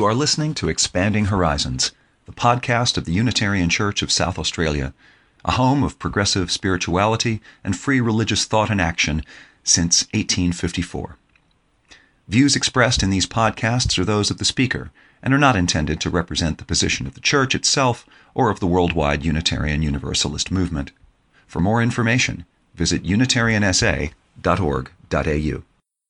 You are listening to Expanding Horizons, the podcast of the Unitarian Church of South Australia, a home of progressive spirituality and free religious thought and action since 1854. Views expressed in these podcasts are those of the speaker and are not intended to represent the position of the Church itself or of the worldwide Unitarian Universalist movement. For more information, visit unitariansa.org.au.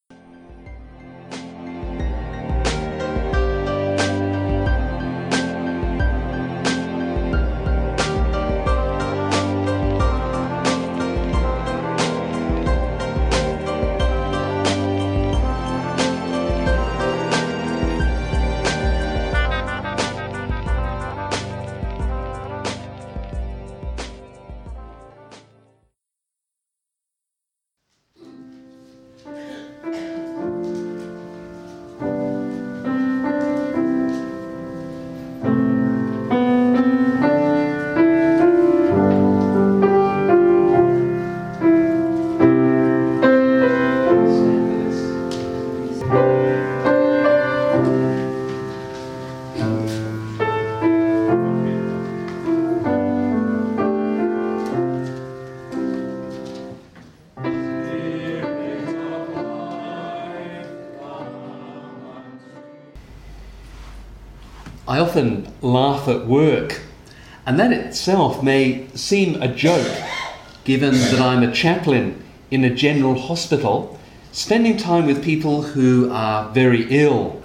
I often laugh at work, and that itself may seem a joke, given that I'm a chaplain in a general hospital, spending time with people who are very ill.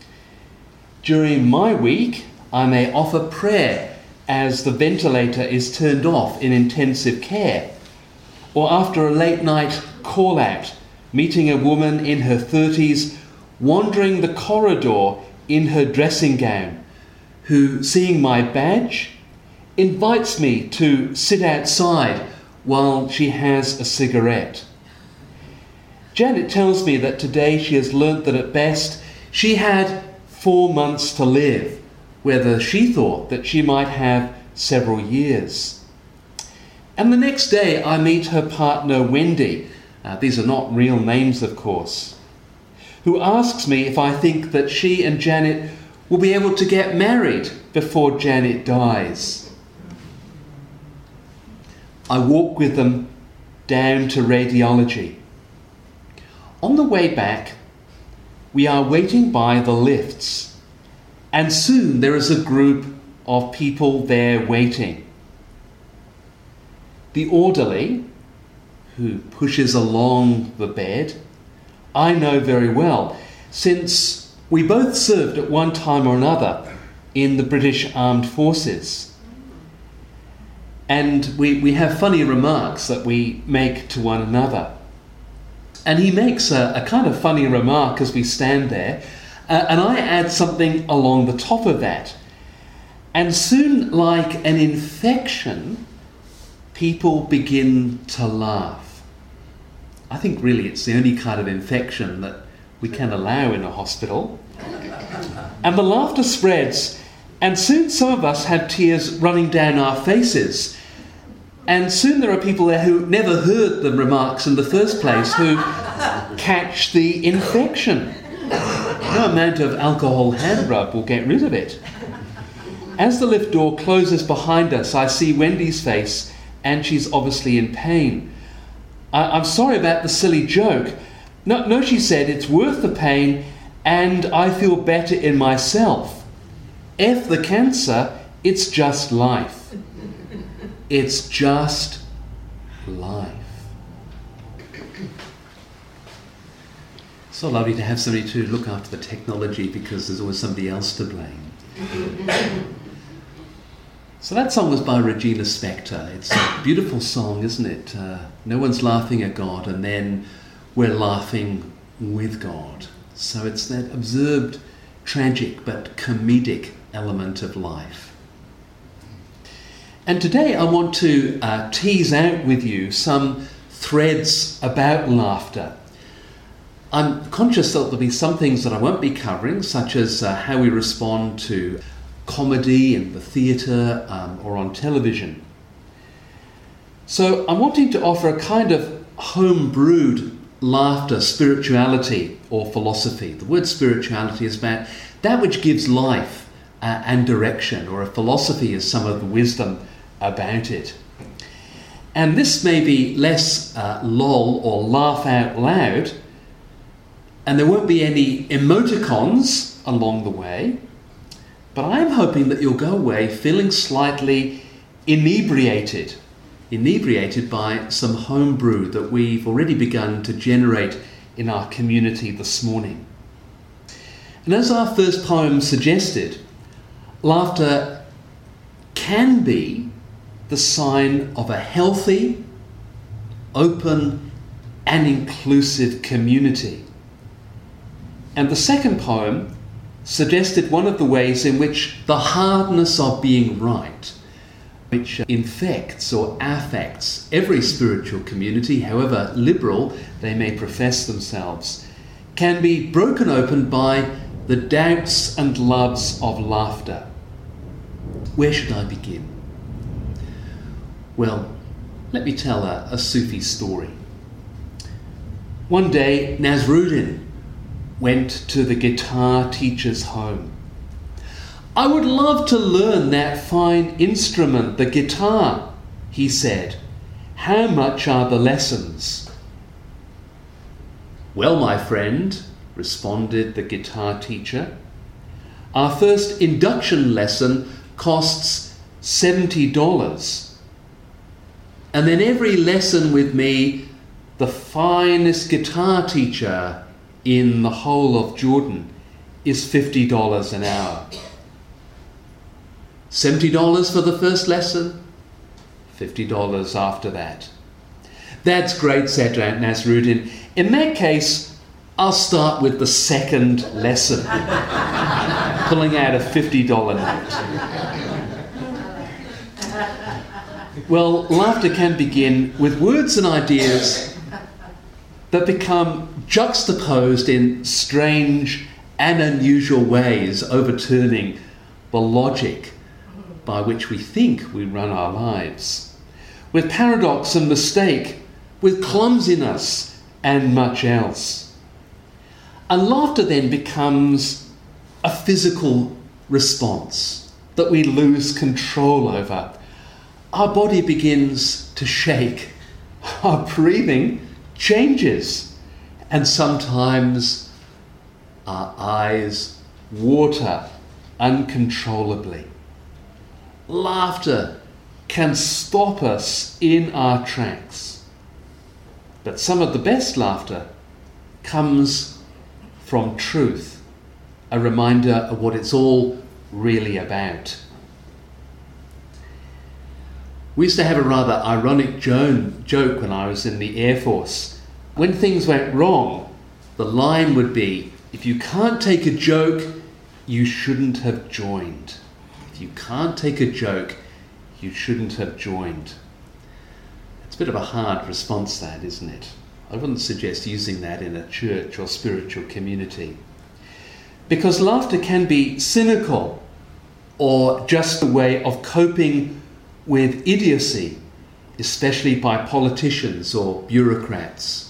During my week, I may offer prayer as the ventilator is turned off in intensive care, or after a late night call-out, meeting a woman in her 30s wandering the corridor in her dressing gown, who, seeing my badge, invites me to sit outside while she has a cigarette. Janet tells me that today she has learnt that at best she had 4 months to live, whether she thought that she might have several years. And the next day I meet her partner Wendy, these are not real names of course, who asks me if I think that she and Janet will be able to get married before Janet dies. I walk with them down to radiology. On the way back, we are waiting by the lifts, and soon there is a group of people there waiting. The orderly, who pushes along the bed, I know very well, since we both served at one time or another in the British Armed Forces. And we have funny remarks that we make to one another. And he makes a kind of funny remark as we stand there, and I add something along the top of that. And soon, like an infection, people begin to laugh. I think really it's the only kind of infection that we can allow in a hospital. And the laughter spreads, and soon some of us have tears running down our faces. And soon there are people there who never heard the remarks in the first place who catch the infection. No amount of alcohol hand rub will get rid of it. As the lift door closes behind us, I see Wendy's face, and she's obviously in pain. I'm sorry about the silly joke. No, she said, it's worth the pain, and I feel better in myself. F the cancer, it's just life. It's just life. So lovely to have somebody to look after the technology, because there's always somebody else to blame. So that song was by Regina Spektor. It's a beautiful song, isn't it? No one's laughing at God, and then we're laughing with God. So it's that observed, tragic but comedic element of life. And today I want to tease out with you some threads about laughter. I'm conscious that there'll be some things that I won't be covering, such as how we respond to comedy in the theatre or on television. So I'm wanting to offer a kind of home-brewed laughter, spirituality, or philosophy. The word spirituality is about that which gives life and direction, or a philosophy is some of the wisdom about it. And this may be less lol or laugh out loud, and there won't be any emoticons along the way, but I'm hoping that you'll go away feeling slightly inebriated by some homebrew that we've already begun to generate in our community this morning. And as our first poem suggested, laughter can be the sign of a healthy, open, and inclusive community. And the second poem suggested one of the ways in which the hardness of being right, which infects or affects every spiritual community, however liberal they may profess themselves, can be broken open by the doubts and loves of laughter. Where should I begin? Well, let me tell a Sufi story. One day, Nasruddin went to the guitar teacher's home. "I would love to learn that fine instrument, the guitar," he said. "How much are the lessons?" "Well, my friend," responded the guitar teacher, "our first induction lesson costs $70. And then every lesson with me, the finest guitar teacher in the whole of Jordan, is $50 an hour." $70 for the first lesson, $50 after that. "That's great," said Nasruddin. "In that case, I'll start with the second lesson," pulling out a $50 note. Well, laughter can begin with words and ideas that become juxtaposed in strange and unusual ways, overturning the logic by which we think we run our lives, with paradox and mistake, with clumsiness and much else. And laughter then becomes a physical response that we lose control over. Our body begins to shake, our breathing changes, and sometimes our eyes water uncontrollably. Laughter can stop us in our tracks. But some of the best laughter comes from truth, a reminder of what it's all really about. We used to have a rather ironic joke when I was in the Air Force. When things went wrong, the line would be, "If you can't take a joke, you shouldn't have joined." If you can't take a joke, you shouldn't have joined. It's a bit of a hard response, that, isn't it? I wouldn't suggest using that in a church or spiritual community. Because laughter can be cynical or just a way of coping with idiocy, especially by politicians or bureaucrats.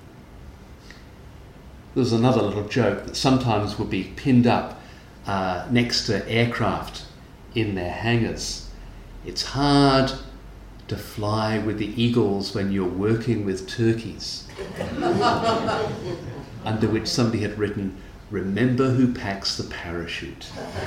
There's another little joke that sometimes would be pinned up next to aircraft in their hangars. "It's hard to fly with the eagles when you're working with turkeys." Under which somebody had written, "Remember who packs the parachute."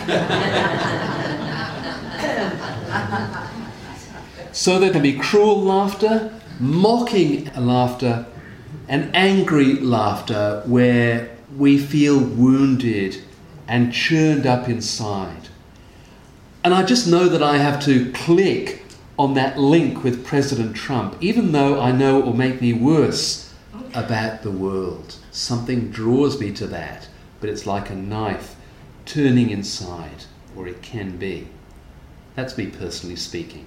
So there can be cruel laughter, mocking laughter, and angry laughter where we feel wounded and churned up inside. And I just know that I have to click on that link with President Trump, even though I know it will make me worse about the world. Something draws me to that, but it's like a knife turning inside, or it can be. That's me personally speaking.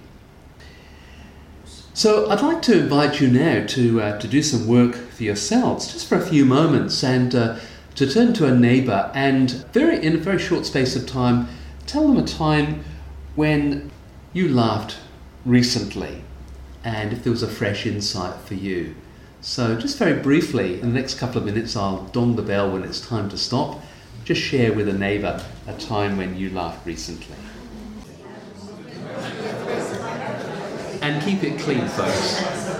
So I'd like to invite you now to do some work for yourselves, just for a few moments, and to turn to a neighbour and in a very short space of time, tell them a time when you laughed recently, and if there was a fresh insight for you. So just very briefly, in the next couple of minutes, I'll dong the bell when it's time to stop. Just share with a neighbour a time when you laughed recently. And keep it clean, folks.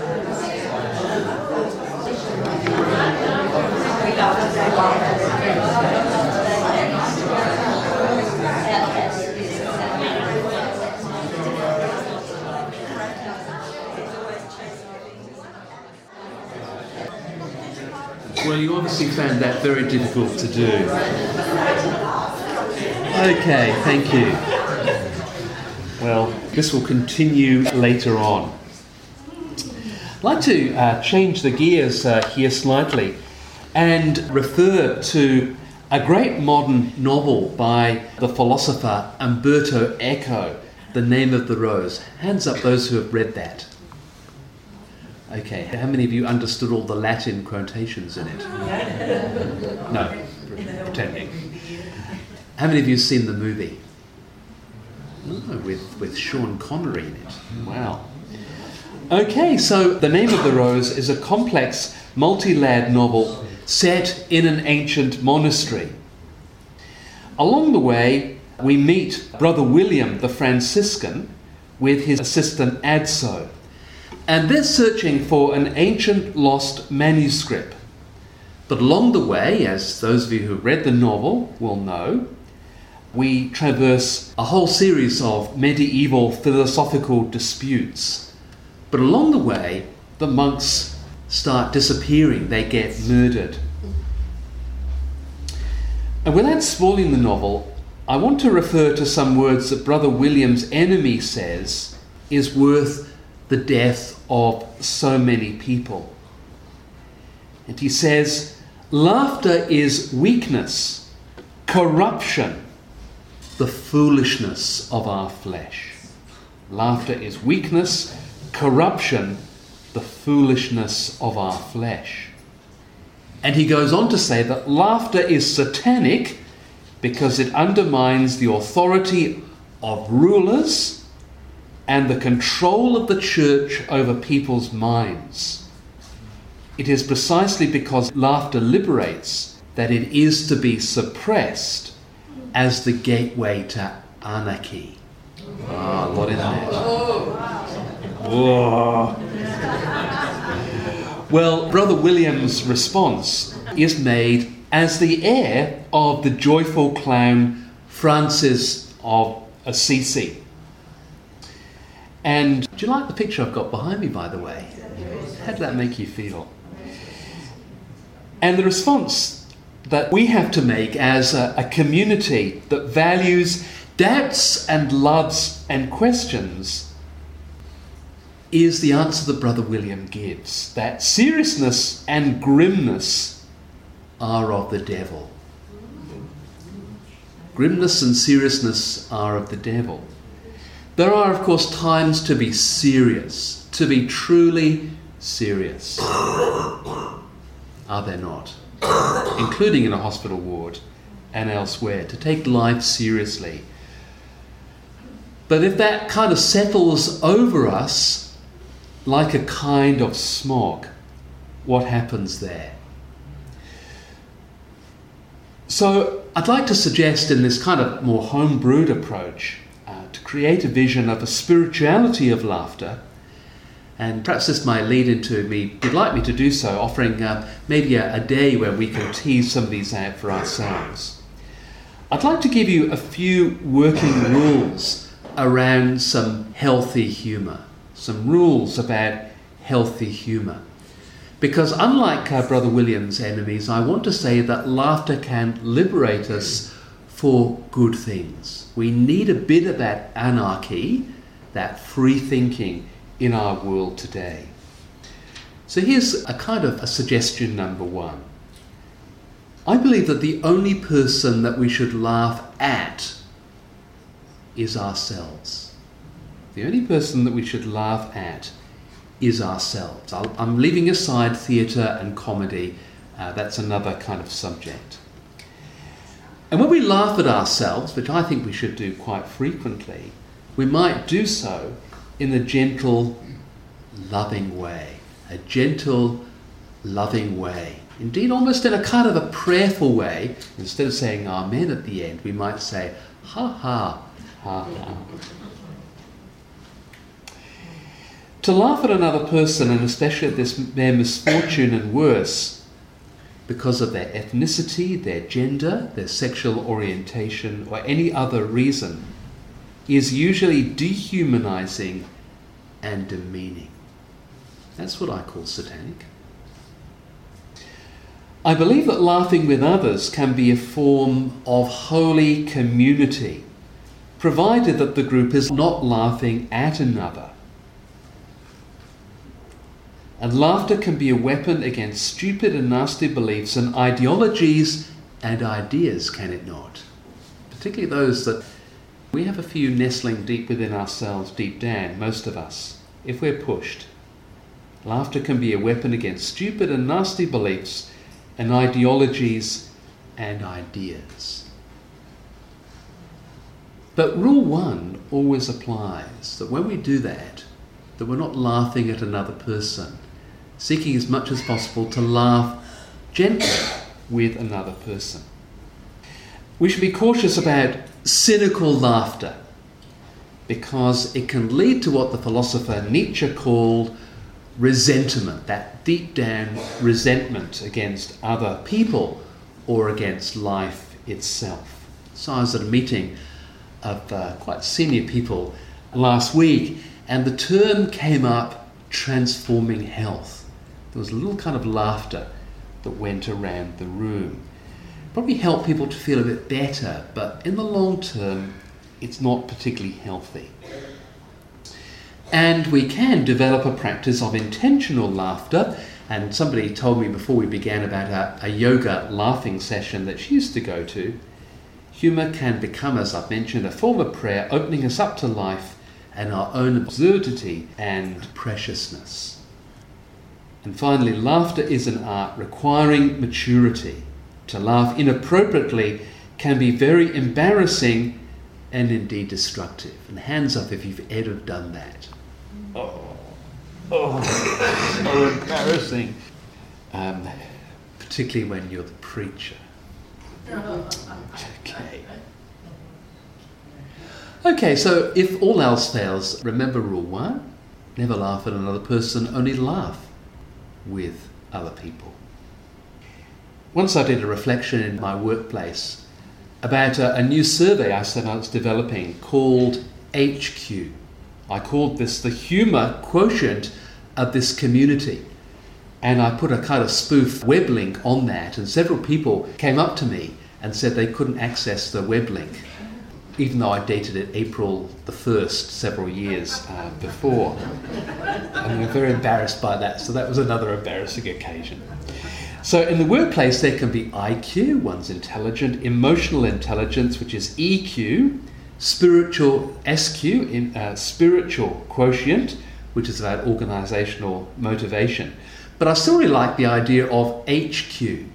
Well, you obviously found that very difficult to do. Okay, thank you. Well, this will continue later on. I'd like to change the gears here slightly and refer to a great modern novel by the philosopher Umberto Eco, The Name of the Rose. Hands up those who have read that. Okay, how many of you understood all the Latin quotations in it? No, pretending. How many of you have seen the movie? Oh, with Sean Connery in it. Wow. Okay, so The Name of the Rose is a complex, multi-layered novel set in an ancient monastery. Along the way, we meet Brother William the Franciscan with his assistant Adso. And they're searching for an ancient lost manuscript. But along the way, as those of you who read the novel will know, we traverse a whole series of medieval philosophical disputes. But along the way, the monks start disappearing. They get murdered. And without spoiling the novel, I want to refer to some words that Brother William's enemy says is worth the death of so many people. And he says, laughter is weakness, corruption, the foolishness of our flesh. Laughter is weakness, corruption, the foolishness of our flesh. And he goes on to say that laughter is satanic because it undermines the authority of rulers and the control of the church over people's minds. It is precisely because laughter liberates that it is to be suppressed as the gateway to anarchy. Ah, a lot in there. Whoa. Well, Brother William's response is made as the heir of the joyful clown Francis of Assisi. And do you like the picture I've got behind me, by the way? How did that make you feel? And the response that we have to make as a community that values doubts and loves and questions is the answer that Brother William gives, that seriousness and grimness are of the devil. Grimness and seriousness are of the devil. There are, of course, times to be serious, to be truly serious. Are there not? Including in a hospital ward and elsewhere, to take life seriously. But if that kind of settles over us like a kind of smog, what happens there? So I'd like to suggest in this kind of more home-brewed approach to create a vision of a spirituality of laughter, and perhaps this might lead into me, you'd like me to do so, offering maybe a day where we can tease some of these out for ourselves. I'd like to give you a few working rules around some healthy humour, some rules about healthy humour. Because unlike Brother William's enemies, I want to say that laughter can liberate us for good things. We need a bit of that anarchy, that free thinking in our world today. So here's a kind of a suggestion number one. I believe that the only person that we should laugh at is ourselves. The only person that we should laugh at is ourselves. I'm leaving aside theatre and comedy. That's another kind of subject. And when we laugh at ourselves, which I think we should do quite frequently, we might do so in a gentle, loving way. A gentle, loving way. Indeed, almost in a kind of a prayerful way. Instead of saying amen at the end, we might say, ha ha, ha ha. To laugh at another person, and especially at their misfortune and worse, because of their ethnicity, their gender, their sexual orientation, or any other reason, is usually dehumanizing and demeaning. That's what I call satanic. I believe that laughing with others can be a form of holy community, provided that the group is not laughing at another. And laughter can be a weapon against stupid and nasty beliefs and ideologies and ideas, can it not? Particularly those that we have a few nestling deep within ourselves, deep down, most of us, if we're pushed. Laughter can be a weapon against stupid and nasty beliefs and ideologies and ideas. But rule one always applies, that when we do that we're not laughing at another person, seeking as much as possible to laugh gently with another person. We should be cautious about cynical laughter, because it can lead to what the philosopher Nietzsche called resentment, that deep down resentment against other people or against life itself. So I was at a meeting of quite senior people last week, and the term came up, transforming health. There was a little kind of laughter that went around the room. Probably helped people to feel a bit better, but in the long term, it's not particularly healthy. And we can develop a practice of intentional laughter. And somebody told me before we began about a yoga laughing session that she used to go to. Humour can become, as I've mentioned, a form of prayer, opening us up to life and our own absurdity and preciousness. And finally, laughter is an art requiring maturity. To laugh inappropriately can be very embarrassing and indeed destructive. And hands up if you've ever done that. So embarrassing. Particularly when you're the preacher. Okay, so if all else fails, remember rule one, never laugh at another person, only laugh with other people. Once I did a reflection in my workplace about a new survey I said I was developing called HQ. I called this the humour quotient of this community. And I put a kind of spoof web link on that, and several people came up to me and said they couldn't access the web link, even though I dated it April the 1st several years before. And we were very embarrassed by that, so that was another embarrassing occasion. So in the workplace there can be IQ, one's intelligent, emotional intelligence, which is EQ, spiritual SQ, spiritual quotient, which is about organisational motivation. But I still really like the idea of HQ,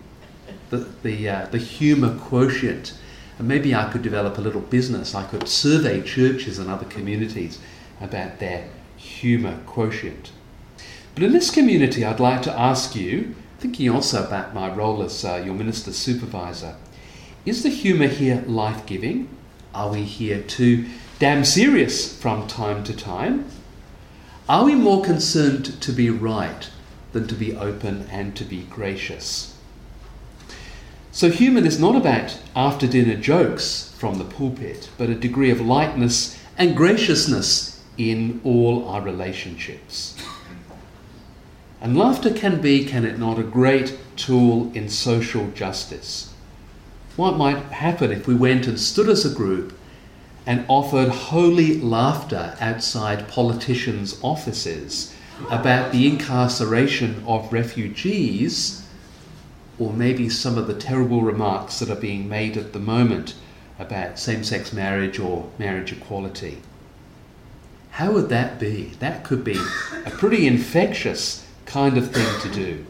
the humour quotient. And maybe I could develop a little business. I could survey churches and other communities about their humour quotient. But in this community, I'd like to ask you, thinking also about my role as your minister supervisor, is the humour here life-giving? Are we here too damn serious from time to time? Are we more concerned to be right than to be open and to be gracious? So humour is not about after-dinner jokes from the pulpit, but a degree of lightness and graciousness in all our relationships. And laughter can be, can it not, a great tool in social justice. What might happen if we went and stood as a group and offered holy laughter outside politicians' offices about the incarceration of refugees, or maybe some of the terrible remarks that are being made at the moment about same-sex marriage or marriage equality? How would that be? That could be a pretty infectious kind of thing to do.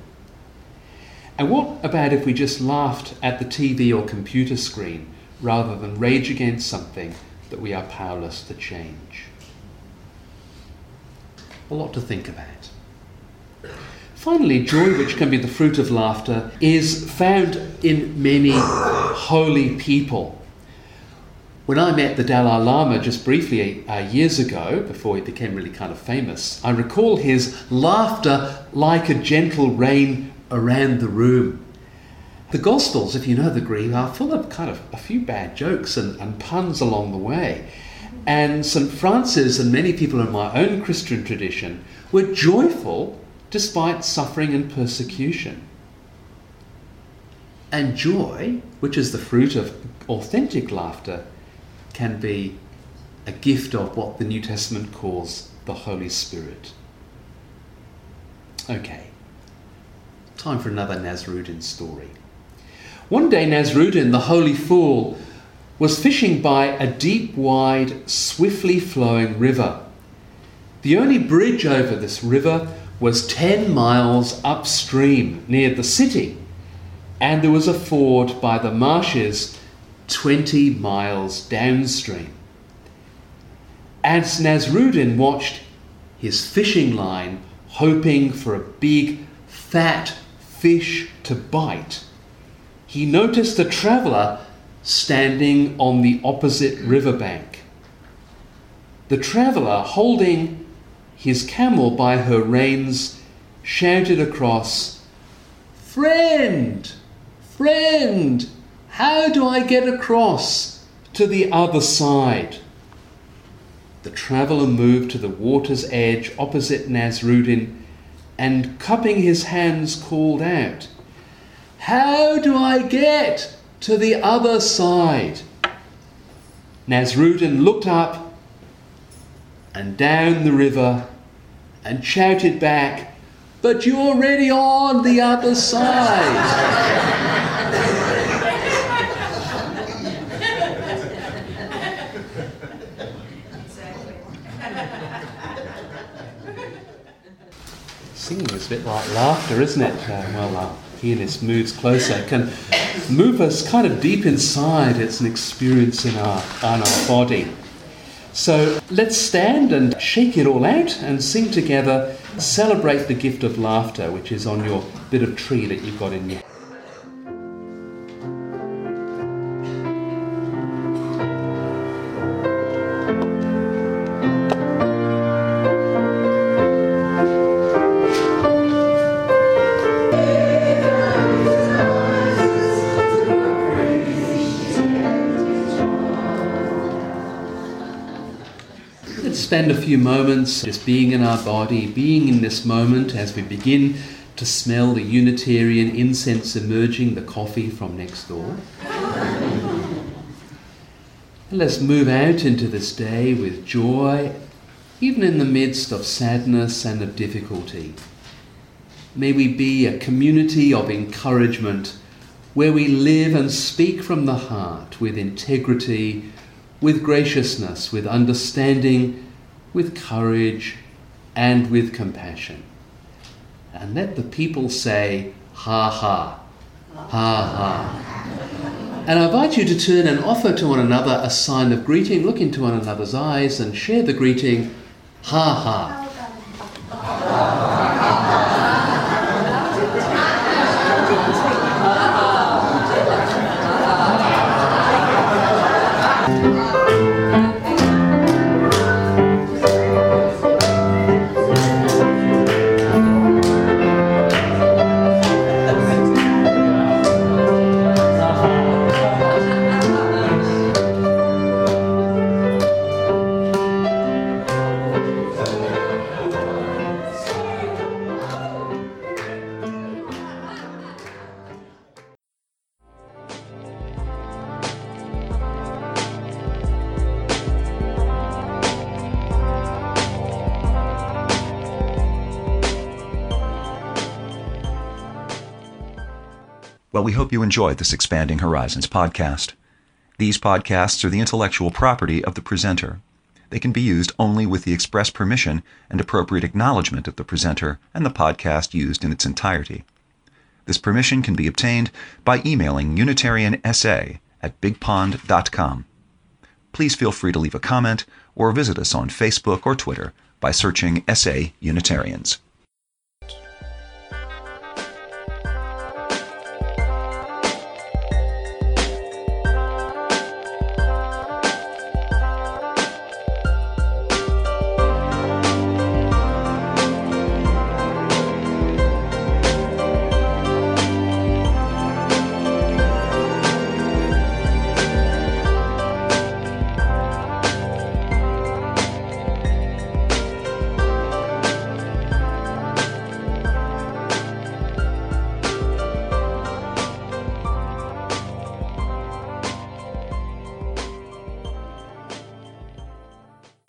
And what about if we just laughed at the TV or computer screen rather than rage against something that we are powerless to change? A lot to think about. Finally, joy, which can be the fruit of laughter, is found in many holy people. When I met the Dalai Lama just briefly years ago, before he became really kind of famous, I recall his laughter like a gentle rain around the room. The Gospels, if you know the Greek, are full of kind of a few bad jokes and puns along the way. And St. Francis and many people in my own Christian tradition were joyful despite suffering and persecution. And joy, which is the fruit of authentic laughter, can be a gift of what the New Testament calls the Holy Spirit. Okay, time for another Nasruddin story. One day Nasruddin, the holy fool, was fishing by a deep, wide, swiftly flowing river. The only bridge over this river was 10 miles upstream near the city, and there was a ford by the marshes 20 miles downstream. As Nasruddin watched his fishing line, hoping for a big, fat fish to bite, he noticed a traveller standing on the opposite riverbank. The traveller, holding his camel by her reins, shouted across, "Friend, friend, how do I get across to the other side?" The traveller moved to the water's edge opposite Nasruddin and, cupping his hands, called out, "How do I get to the other side?" Nasruddin looked up and down the river and shouted back, "But you're already on the other side." Singing is a bit like laughter, isn't it? Pianist moves closer, can move us kind of deep inside. It's an experience in our body. So let's stand and shake it all out and sing together, celebrate the gift of laughter, which is on your bit of tree that you've got in you. Spend a few moments just being in our body, being in this moment as we begin to smell the Unitarian incense emerging, the coffee from next door. And let's move out into this day with joy, even in the midst of sadness and of difficulty. May we be a community of encouragement where we live and speak from the heart with integrity, with graciousness, with understanding, with courage, and with compassion. And let the people say, ha ha, ha ha. And I invite you to turn and offer to one another a sign of greeting. Look into one another's eyes and share the greeting, ha ha. Well, we hope you enjoyed this Expanding Horizons podcast. These podcasts are the intellectual property of the presenter. They can be used only with the express permission and appropriate acknowledgement of the presenter and the podcast used in its entirety. This permission can be obtained by emailing UnitarianSA@bigpond.com. Please feel free to leave a comment or visit us on Facebook or Twitter by searching SA Unitarians.